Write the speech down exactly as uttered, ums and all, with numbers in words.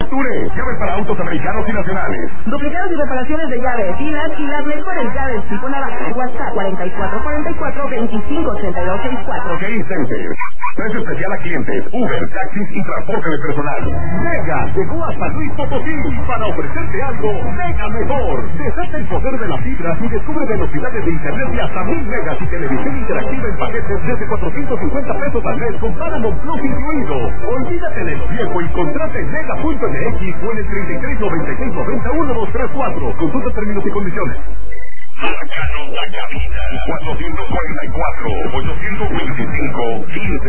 Touré. Llaves para autos americanos y nacionales. Duplicados y reparaciones de llaves, filas y las mejores llaves tipo navaja. WhatsApp cuarenta y cuatro cuarenta y cuatro veinticinco ochenta y dos sesenta y cuatro. Game Center. Precio especial a clientes, Uber, taxis y transporte de personal. Mega llegó a San Luis Potosí para ofrecerte algo mega mejor. Desata el poder de la fibra y descubre velocidades de internet de hasta mil megas y televisión interactiva en paquetes desde cuatrocientos cincuenta pesos al mes con Paramount Plus incluido. Olvídate de lo viejo y contrate en mega punto m x o en el treinta y tres noventa y seis noventa uno dos tres cuatro. Consulta términos y condiciones. Márcanos la cabina cuatrocientos cuarenta y cuatro ochocientos veinticinco quince.